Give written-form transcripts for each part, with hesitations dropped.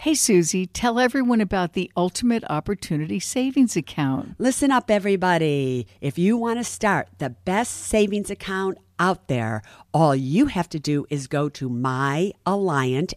Hey, Susie, tell everyone about the Ultimate Opportunity Savings Account. Listen up, everybody. If you want to start the best savings account out there, all you have to do is go to myalliant,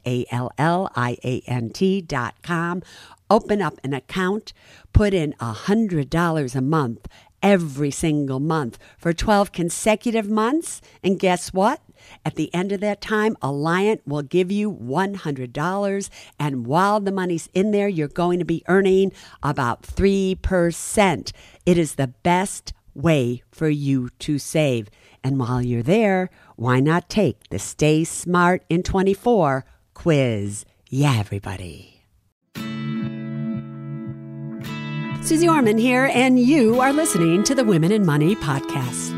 ALLIANT.com, open up an account, put in $100 a month every single month for 12 consecutive months, and guess what? At the end of that time, Alliant will give you $100, and while the money's in there, you're going to be earning about 3%. It is the best way for you to save. And while you're there, why not take the Stay Smart in 24 quiz? Yeah, everybody. Susie Orman here, and you are listening to the Women in Money podcast.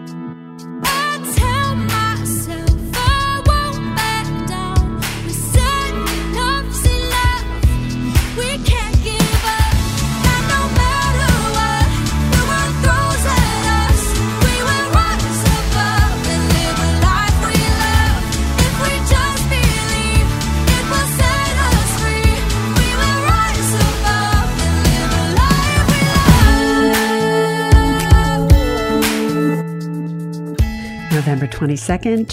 November 22nd,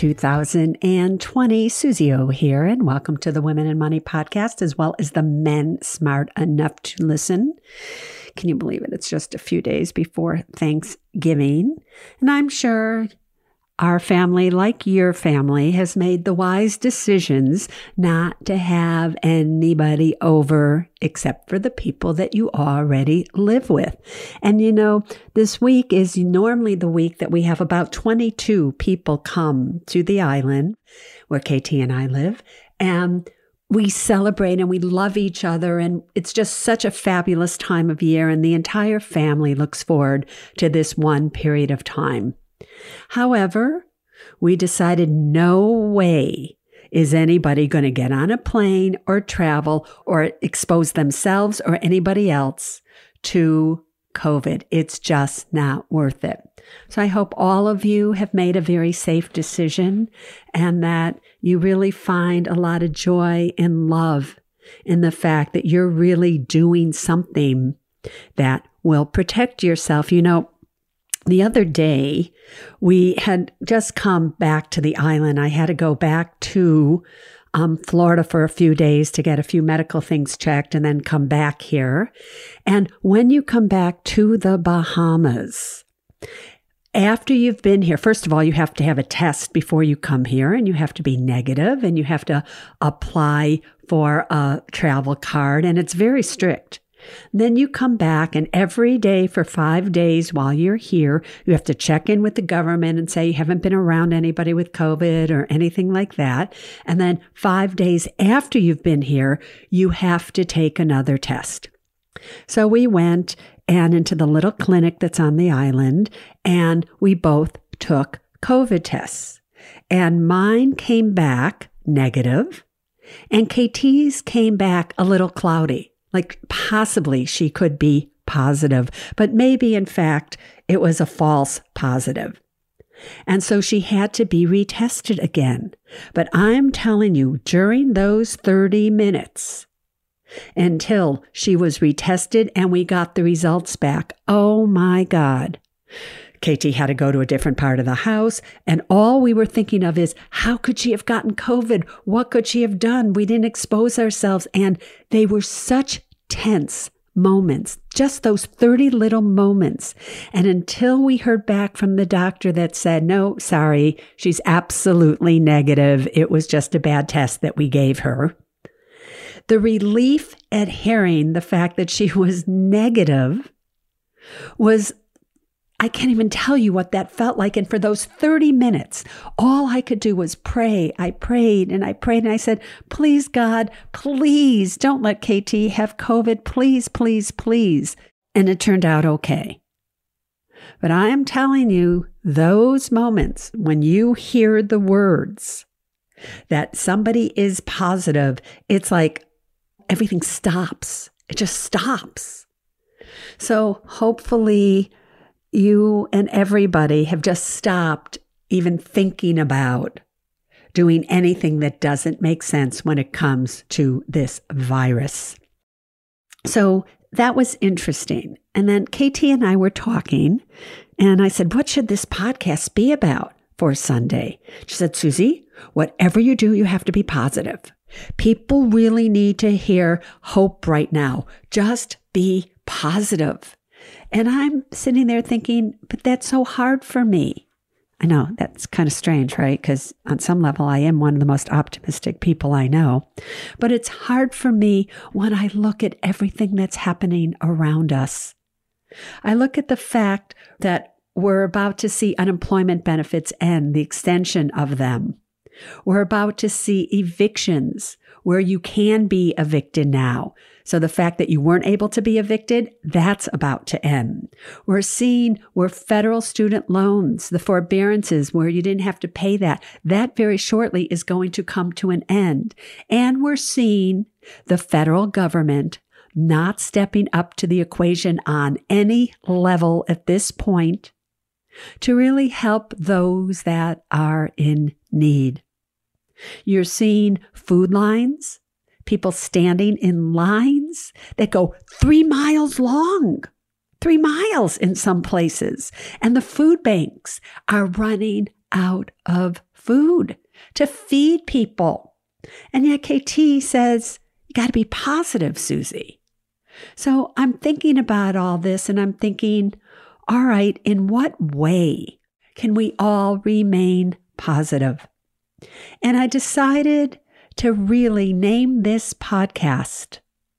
2020, Susie O here, and welcome to the Women in Money podcast, as well as the Men Smart Enough to Listen. Can you believe it? It's just a few days before Thanksgiving, and I'm sure our family, like your family, has made the wise decisions not to have anybody over except for the people that you already live with. And you know, this week is normally the week that we have about 22 people come to the island where KT and I live, and we celebrate and we love each other, and it's just such a fabulous time of year, and the entire family looks forward to this one period of time. However, we decided no way is anybody going to get on a plane or travel or expose themselves or anybody else to COVID. It's just not worth it. So I hope all of you have made a very safe decision, and that you really find a lot of joy and love in the fact that you're really doing something that will protect yourself. You know, the other day, we had just come back to the island. I had to go back to Florida for a few days to get a few medical things checked and then come back here. And when you come back to the Bahamas, after you've been here, first of all, you have to have a test before you come here, and you have to be negative, and you have to apply for a travel card, and it's very strict. Then you come back, and every day for 5 days while you're here, you have to check in with the government and say you haven't been around anybody with COVID or anything like that. And then 5 days after you've been here, you have to take another test. So we went into the little clinic that's on the island, and we both took COVID tests. And mine came back negative, and KT's came back a little cloudy. Like possibly she could be positive, but maybe in fact it was a false positive. And so she had to be retested again. But I'm telling you, during those 30 minutes until she was retested and we got the results back, oh my God. KT had to go to a different part of the house, and all we were thinking of is, how could she have gotten COVID? What could she have done? We didn't expose ourselves, and they were such tense moments, just those 30 little moments. And until we heard back from the doctor that said, no, sorry, she's absolutely negative. It was just a bad test that we gave her. The relief at hearing the fact that she was negative was, I can't even tell you what that felt like. And for those 30 minutes, all I could do was pray. I prayed and I prayed and I said, please, God, please don't let KT have COVID. Please, please, please. And it turned out okay. But I am telling you, those moments when you hear the words that somebody is positive, it's like everything stops. It just stops. So hopefully you and everybody have just stopped even thinking about doing anything that doesn't make sense when it comes to this virus. So that was interesting. And then KT and I were talking, and I said, what should this podcast be about for Sunday? She said, Susie, whatever you do, you have to be positive. People really need to hear hope right now. Just be positive. And I'm sitting there thinking, but that's so hard for me. I know that's kind of strange, right? Because on some level, I am one of the most optimistic people I know. But it's hard for me when I look at everything that's happening around us. I look at the fact that we're about to see unemployment benefits end, the extension of them. We're about to see evictions where you can be evicted now. So the fact that you weren't able to be evicted, that's about to end. We're seeing where federal student loans, the forbearances where you didn't have to pay that very shortly is going to come to an end. And we're seeing the federal government not stepping up to the equation on any level at this point to really help those that are in need. You're seeing food lines, people standing in lines that go 3 miles long, 3 miles in some places. And the food banks are running out of food to feed people. And yet KT says, you got to be positive, Susie. So I'm thinking about all this and I'm thinking, all right, in what way can we all remain positive? And I decided to really name this podcast,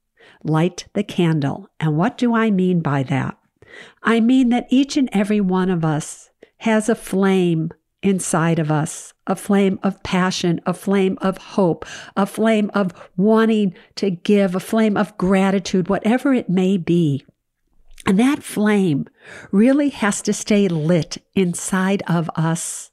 Light the Candle. And what do I mean by that? I mean that each and every one of us has a flame inside of us, a flame of passion, a flame of hope, a flame of wanting to give, a flame of gratitude, whatever it may be. And that flame really has to stay lit inside of us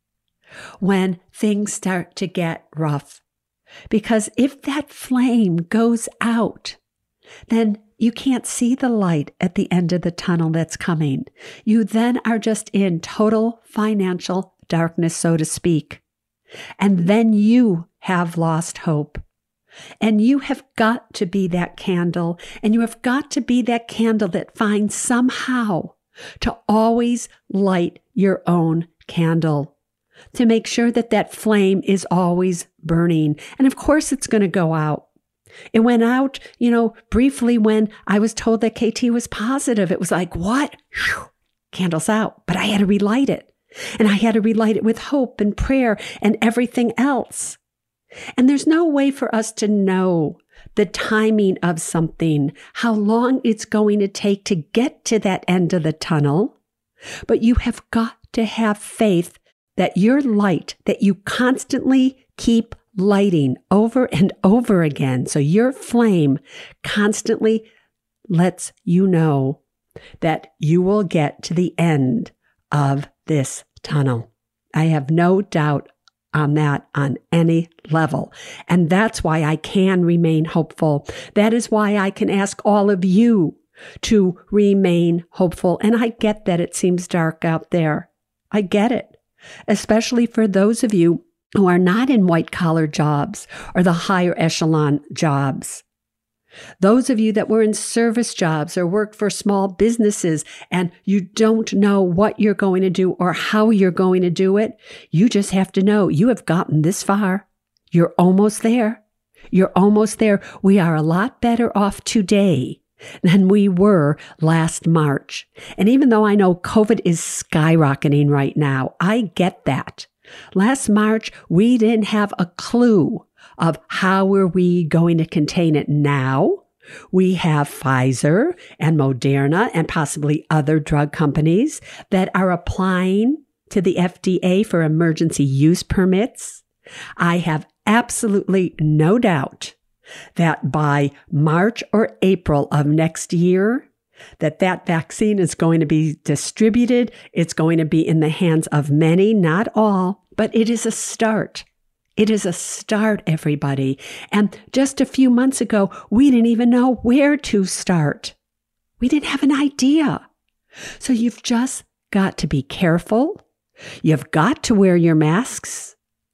when things start to get rough. Because if that flame goes out, then you can't see the light at the end of the tunnel that's coming. You then are just in total financial darkness, so to speak. And then you have lost hope. And you have got to be that candle, and you have got to be that candle that finds somehow to always light your own candle, to make sure that that flame is always burning. And of course, it's going to go out. It went out, briefly when I was told that KT was positive. It was like, what? Whew, candle's out. But I had to relight it. And I had to relight it with hope and prayer and everything else. And there's no way for us to know the timing of something, how long it's going to take to get to that end of the tunnel. But you have got to have faith that your light, that you constantly keep lighting over and over again. So your flame constantly lets you know that you will get to the end of this tunnel. I have no doubt on that on any level. And that's why I can remain hopeful. That is why I can ask all of you to remain hopeful. And I get that it seems dark out there. I get it. Especially for those of you who are not in white-collar jobs or the higher echelon jobs. Those of you that were in service jobs or worked for small businesses and you don't know what you're going to do or how you're going to do it, you just have to know you have gotten this far. You're almost there. You're almost there. We are a lot better off today than we were last March. And even though I know COVID is skyrocketing right now, I get that. Last March, we didn't have a clue of how were we going to contain it. Now, we have Pfizer and Moderna and possibly other drug companies that are applying to the FDA for emergency use permits. I have absolutely no doubt that by March or April of next year, that vaccine is going to be distributed. It's going to be in the hands of many, not all, but it is a start. It is a start, everybody. And just a few months ago, we didn't even know where to start. We didn't have an idea. So you've just got to be careful. You've got to wear your masks.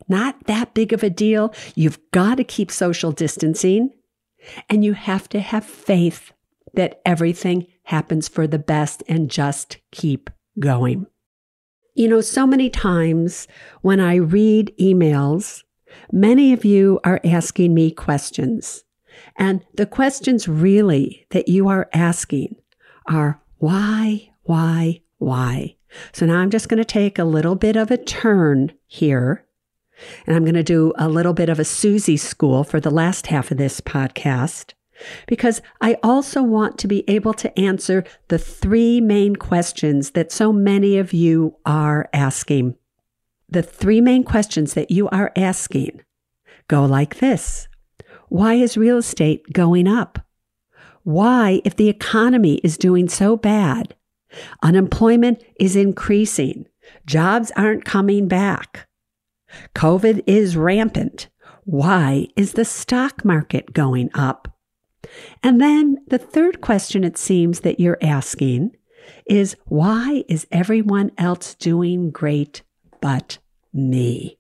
not that big of a deal. You've got to keep social distancing, and you have to have faith that everything happens for the best and just keep going. You know, so many times when I read emails, many of you are asking me questions. And the questions really that you are asking are why? So now I'm just going to take a little bit of a turn here, and I'm going to do a little bit of a Susie school for the last half of this podcast, because I also want to be able to answer the three main questions that so many of you are asking. The three main questions that you are asking go like this. Why is real estate going up? Why, if the economy is doing so bad, unemployment is increasing, jobs aren't coming back, COVID is rampant, why is the stock market going up? And then the third question it seems that you're asking is, why is everyone else doing great but me?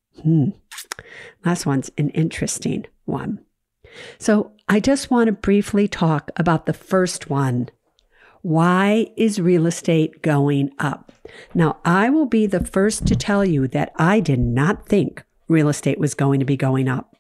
Last one's an interesting one. So I just want to briefly talk about the first one. Why is real estate going up? Now, I will be the first to tell you that I did not think real estate was going to be going up.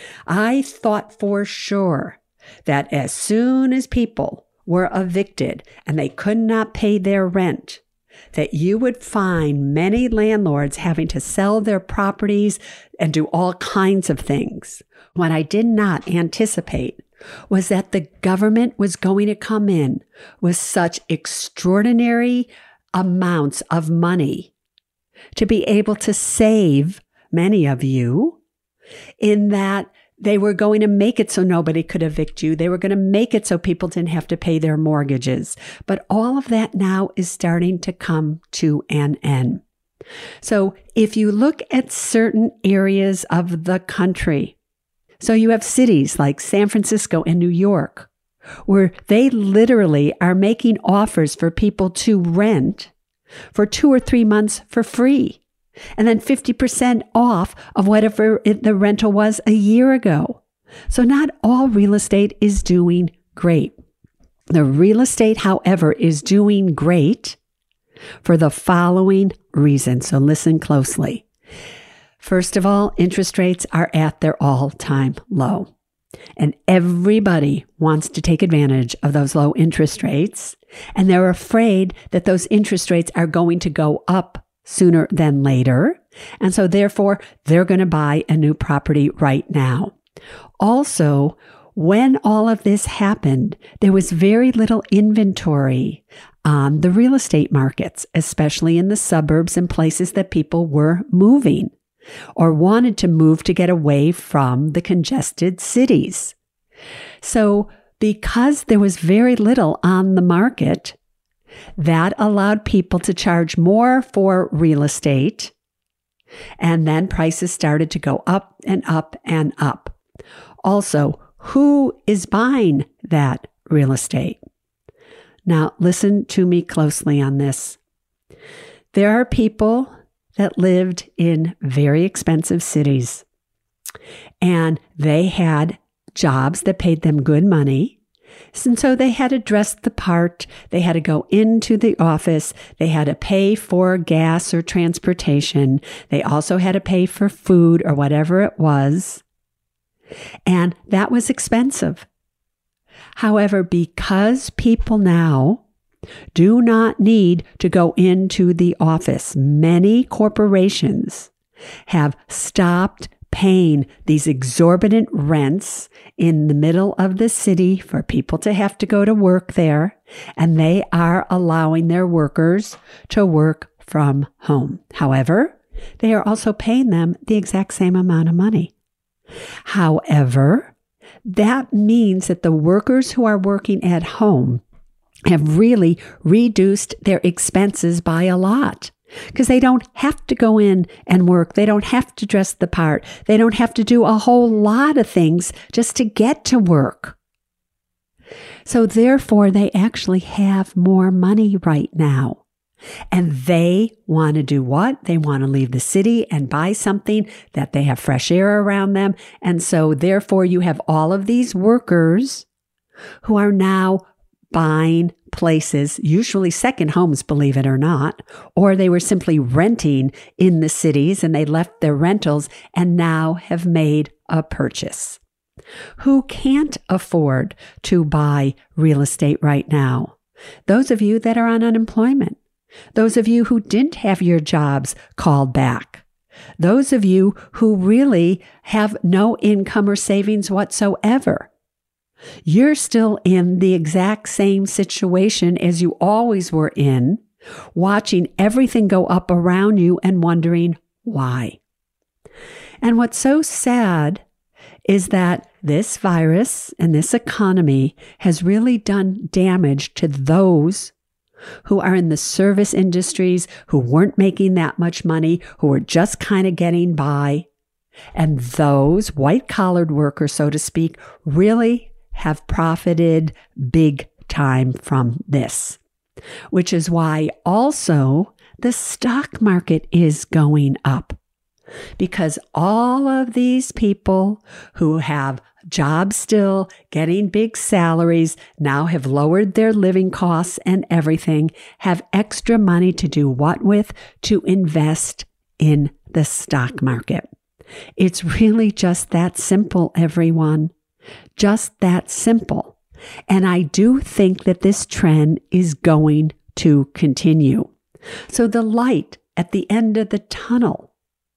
I thought for sure that as soon as people were evicted and they could not pay their rent, that you would find many landlords having to sell their properties and do all kinds of things. What I did not anticipate was that the government was going to come in with such extraordinary amounts of money to be able to save many of you, in that they were going to make it so nobody could evict you. They were going to make it so people didn't have to pay their mortgages. But all of that now is starting to come to an end. So if you look at certain areas of the country, so you have cities like San Francisco and New York, where they literally are making offers for people to rent for 2 or 3 months for free, and then 50% off of whatever the rental was a year ago. So not all real estate is doing great. The real estate, however, is doing great for the following reason. So listen closely. First of all, interest rates are at their all-time low. And everybody wants to take advantage of those low interest rates. And they're afraid that those interest rates are going to go up sooner than later. And so therefore, they're going to buy a new property right now. Also, when all of this happened, there was very little inventory on the real estate markets, especially in the suburbs and places that people were moving or wanted to move to get away from the congested cities. So because there was very little on the market, that allowed people to charge more for real estate, and then prices started to go up and up and up. Also, who is buying that real estate? Now, listen to me closely on this. There are people that lived in very expensive cities, and they had jobs that paid them good money. And so they had to dress the part. They had to go into the office. They had to pay for gas or transportation. They also had to pay for food or whatever it was. And that was expensive. However, because people now do not need to go into the office, many corporations have stopped paying these exorbitant rents in the middle of the city for people to have to go to work there, and they are allowing their workers to work from home. However, they are also paying them the exact same amount of money. However, that means that the workers who are working at home have really reduced their expenses by a lot, because they don't have to go in and work. They don't have to dress the part. They don't have to do a whole lot of things just to get to work. So therefore, they actually have more money right now. And they want to do what? They want to leave the city and buy something that they have fresh air around them. And so therefore you have all of these workers who are now buying places, usually second homes, believe it or not, or they were simply renting in the cities and they left their rentals and now have made a purchase. Who can't afford to buy real estate right now? Those of you that are on unemployment. Those of you who didn't have your jobs called back. Those of you who really have no income or savings whatsoever. You're still in the exact same situation as you always were in, watching everything go up around you and wondering why. And what's so sad is that this virus and this economy has really done damage to those who are in the service industries, who weren't making that much money, who were just kind of getting by. And those white-collared workers, so to speak, really have profited big time from this, which is why also the stock market is going up, because all of these people who have jobs still, getting big salaries, now have lowered their living costs and everything, have extra money to do what with? To invest in the stock market. It's really just that simple, everyone. Just that simple. And I do think that this trend is going to continue. So the light at the end of the tunnel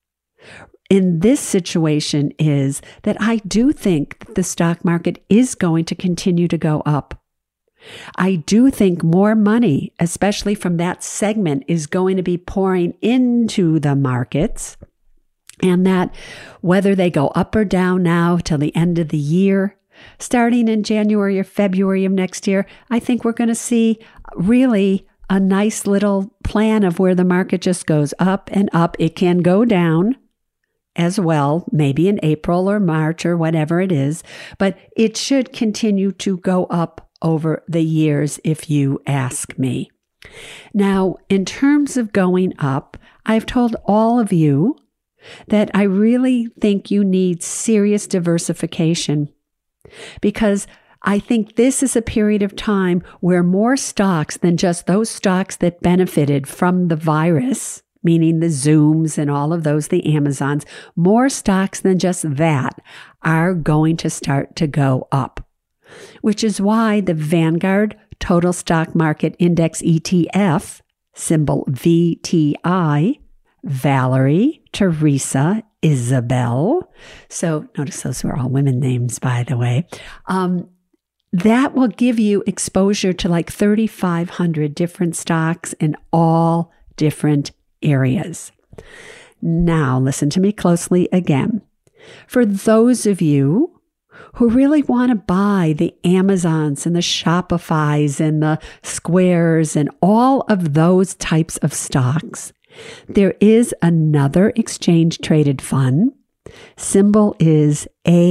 in this situation is that I do think that the stock market is going to continue to go up. I do think more money, especially from that segment, is going to be pouring into the markets, and that whether they go up or down now till the end of the year, starting in January or February of next year, I think we're going to see really a nice little plan of where the market just goes up and up. It can go down as well, maybe in April or March or whatever it is, but it should continue to go up over the years, if you ask me. Now, in terms of going up, I've told all of you that I really think you need serious diversification, because I think this is a period of time where more stocks than just those stocks that benefited from the virus, meaning the Zooms and all of those, the Amazons, more stocks than just that are going to start to go up, which is why the Vanguard Total Stock Market Index ETF, symbol VTI, Valerie, Teresa, Isabel. So notice those were all women names, by the way. That will give you exposure to like 3,500 different stocks in all different areas. Now, listen to me closely again. For those of you who really want to buy the Amazons and the Shopifys and the Squares and all of those types of stocks, there is another exchange traded fund. Symbol is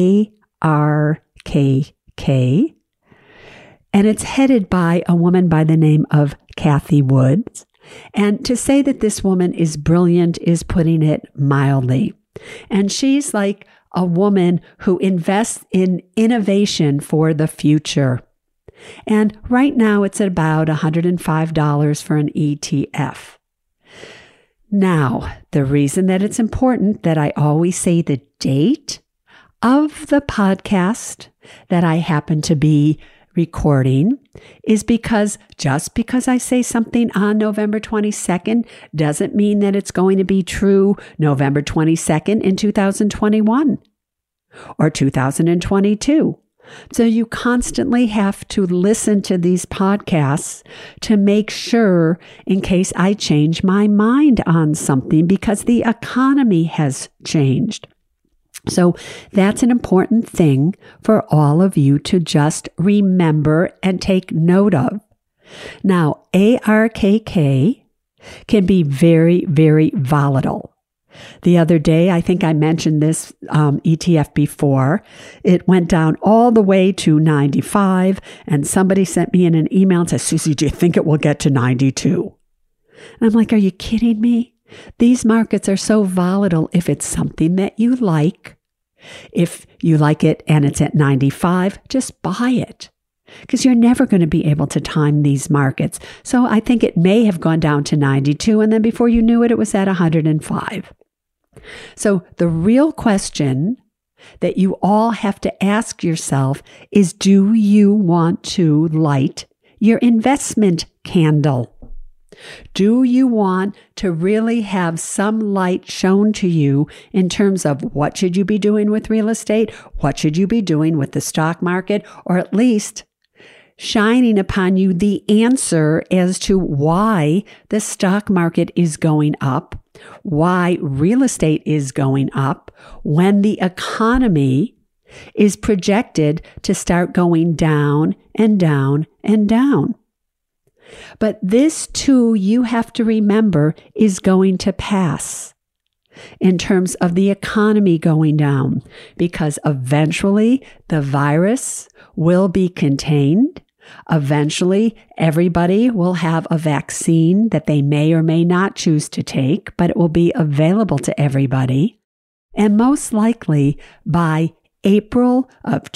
ARKK. And it's headed by a woman by the name of Cathie Wood. And to say that this woman is brilliant is putting it mildly. And she's like a woman who invests in innovation for the future. And right now it's about $105 for an ETF. Now, the reason that it's important that I always say the date of the podcast that I happen to be recording is because just because I say something on November 22nd doesn't mean that it's going to be true November 22nd in 2021 or 2022. So you constantly have to listen to these podcasts to make sure in case I change my mind on something, because the economy has changed. So that's an important thing for all of you to just remember and take note of. Now, ARKK can be very, very volatile. The other day, I think I mentioned this ETF before. It went down all the way to 95, and somebody sent me in an email and said, Susie, do you think it will get to 92? And I'm like, are you kidding me? These markets are so volatile. If it's something that you like, if you like it and it's at 95, just buy it. Because you're never going to be able to time these markets. So I think it may have gone down to 92, and then before you knew it, it was at 105. So the real question that you all have to ask yourself is, do you want to light your investment candle? Do you want to really have some light shown to you in terms of what should you be doing with real estate? What should you be doing with the stock market? Or at least shining upon you the answer as to why the stock market is going up, why real estate is going up, when the economy is projected to start going down and down and down. But this too, you have to remember, is going to pass in terms of the economy going down, because eventually the virus will be contained. Eventually, everybody will have a vaccine that they may or may not choose to take, but it will be available to everybody. And most likely by April of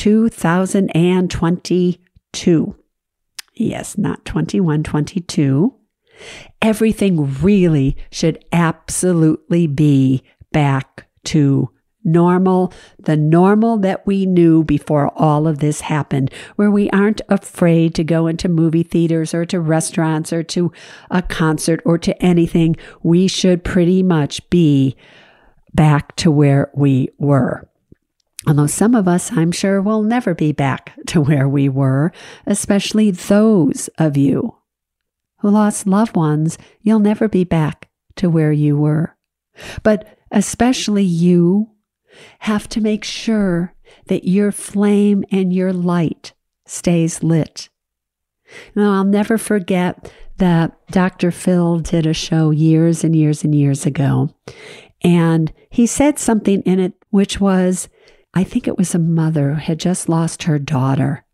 2022, yes, not 21, 22, everything really should absolutely be back to normal, the normal that we knew before all of this happened, where we aren't afraid to go into movie theaters or to restaurants or to a concert or to anything. We should pretty much be back to where we were. Although some of us, I'm sure, will never be back to where we were, especially those of you who lost loved ones. You'll never be back to where you were. But especially you have to make sure that your flame and your light stays lit. Now, I'll never forget that Dr. Phil did a show years and years and years ago, and he said something in it which was, I think it was a mother who had just lost her daughter,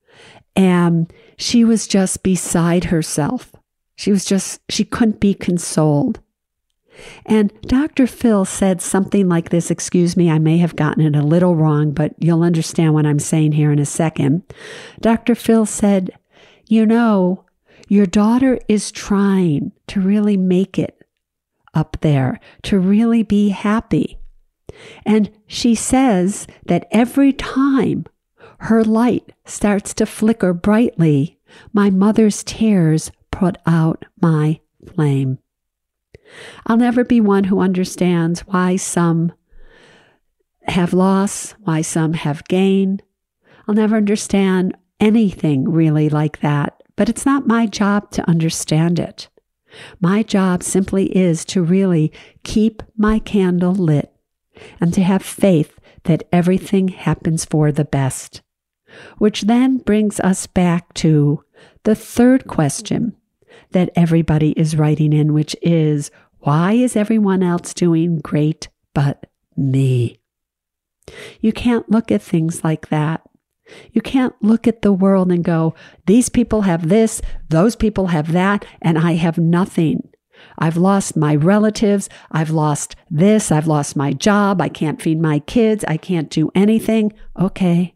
and she was just beside herself. She couldn't be consoled. And Dr. Phil said something like this, excuse me, I may have gotten it a little wrong, but you'll understand what I'm saying here in a second. Dr. Phil said, you know, your daughter is trying to really make it up there, to really be happy. And she says that every time her light starts to flicker brightly, my mother's tears put out my flame. I'll never be one who understands why some have loss, why some have gain. I'll never understand anything really like that, but it's not my job to understand it. My job simply is to really keep my candle lit and to have faith that everything happens for the best, which then brings us back to the third question that everybody is writing in, which is, why is everyone else doing great but me? You can't look at things like that. You can't look at the world and go, these people have this, those people have that, and I have nothing. I've lost my relatives, I've lost this, I've lost my job, I can't feed my kids, I can't do anything. Okay,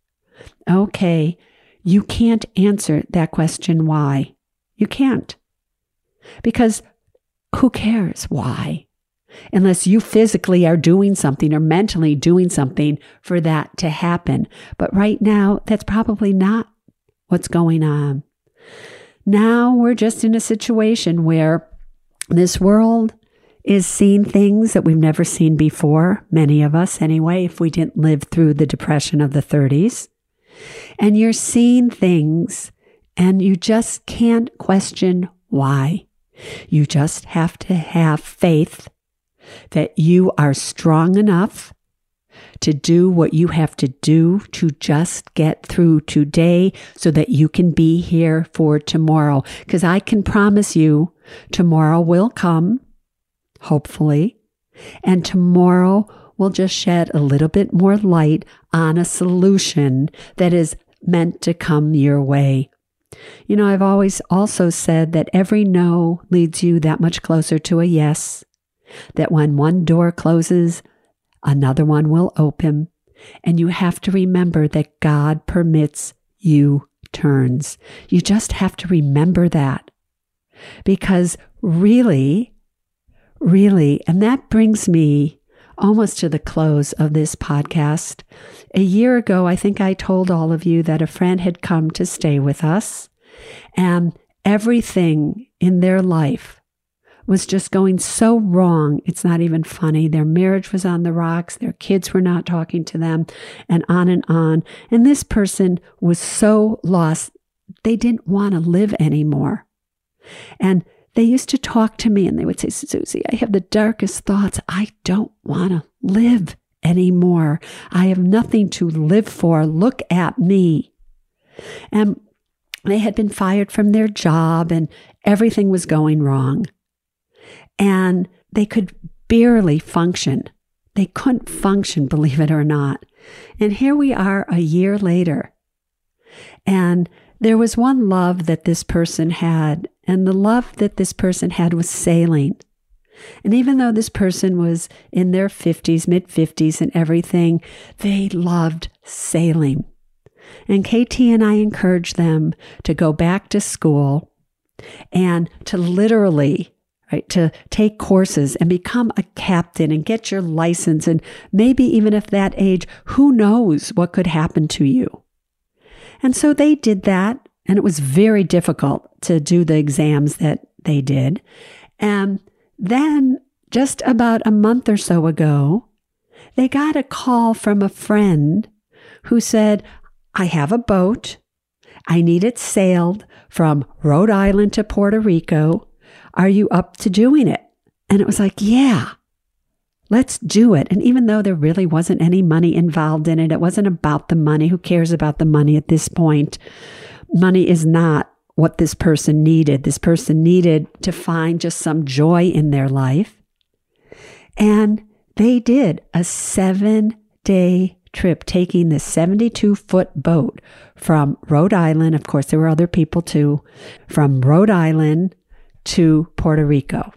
you can't answer that question why. You can't. Because who cares why? Unless you physically are doing something or mentally doing something for that to happen. But right now, that's probably not what's going on. Now we're just in a situation where this world is seeing things that we've never seen before, many of us anyway, if we didn't live through the Depression of the 30s. And you're seeing things and you just can't question why. You just have to have faith that you are strong enough to do what you have to do to just get through today so that you can be here for tomorrow. Because I can promise you tomorrow will come, hopefully, and tomorrow will just shed a little bit more light on a solution that is meant to come your way. I've always also said that every no leads you that much closer to a yes, that when one door closes, another one will open, and you have to remember that God permits U-turns. You just have to remember that, because really, and that brings me almost to the close of this podcast. A year ago, I think I told all of you that a friend had come to stay with us, and everything in their life was just going so wrong. It's not even funny. Their marriage was on the rocks. Their kids were not talking to them, and on and on. And this person was so lost. They didn't want to live anymore. And they used to talk to me and they would say, Susie, I have the darkest thoughts. I don't want to live anymore. I have nothing to live for. Look at me. And they had been fired from their job and everything was going wrong. And they could barely function. They couldn't function, believe it or not. And here we are a year later. And there was one love that this person had, and the love that this person had was sailing. And even though this person was in their 50s, mid-50s and everything, they loved sailing. And KT and I encouraged them to go back to school and to literally, to take courses and become a captain and get your license. And maybe even at that age, who knows what could happen to you. And so they did that. And it was very difficult to do the exams that they did. And then just about a month or so ago, they got a call from a friend who said, I have a boat. I need it sailed from Rhode Island to Puerto Rico. Are you up to doing it? And it was like, yeah, let's do it. And even though there really wasn't any money involved in it, it wasn't about the money. Who cares about the money at this point? Money is not what this person needed. This person needed to find just some joy in their life. And they did a 7-day trip, taking this 72-foot boat from Rhode Island. Of course, there were other people too, from Rhode Island to Puerto Rico.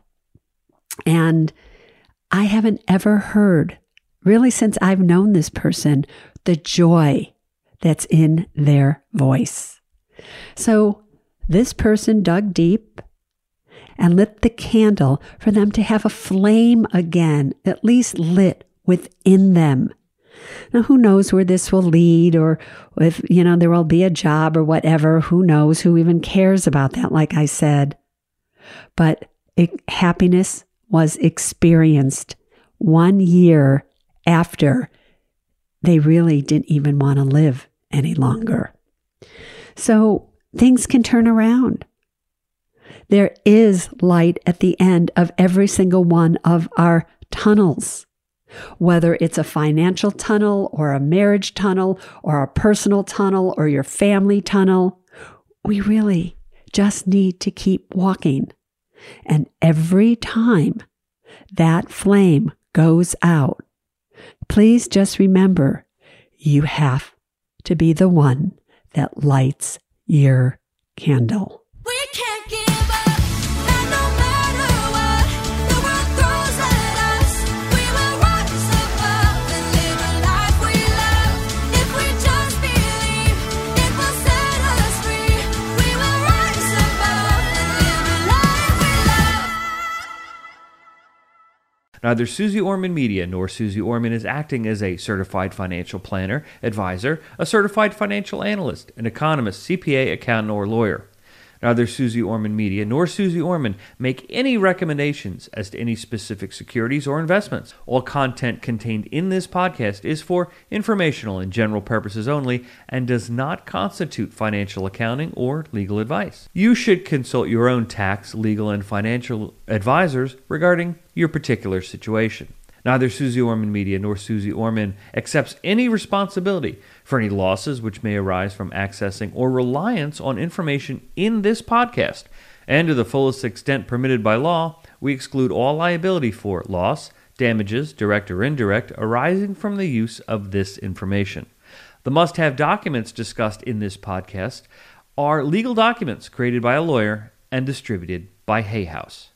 And I haven't ever heard, really since I've known this person, the joy that's in their voice. So this person dug deep and lit the candle for them to have a flame again, at least lit within them. Now, who knows where this will lead, or if, there will be a job or whatever. Who knows? Who even cares about that, like I said. But happiness was experienced 1 year after they really didn't even want to live any longer. So things can turn around. There is light at the end of every single one of our tunnels, whether it's a financial tunnel or a marriage tunnel or a personal tunnel or your family tunnel. We really just need to keep walking. And every time that flame goes out, please just remember, you have to be the one that lights your candle. We can't give up, and no matter what the world throws at us, we will rise above and live a life we love. If we just believe, it will set us free. We will rise above and live a life we love. Neither Susie Orman Media nor Susie Orman is acting as a certified financial planner, advisor, a certified financial analyst, an economist, CPA, accountant, or lawyer. Neither Susie Orman Media nor Susie Orman make any recommendations as to any specific securities or investments. All content contained in this podcast is for informational and general purposes only and does not constitute financial accounting or legal advice. You should consult your own tax, legal, and financial advisors regarding your particular situation. Neither Susie Orman Media nor Susie Orman accepts any responsibility for any losses which may arise from accessing or reliance on information in this podcast. And to the fullest extent permitted by law, we exclude all liability for loss, damages, direct or indirect, arising from the use of this information. The must-have documents discussed in this podcast are legal documents created by a lawyer and distributed by Hay House.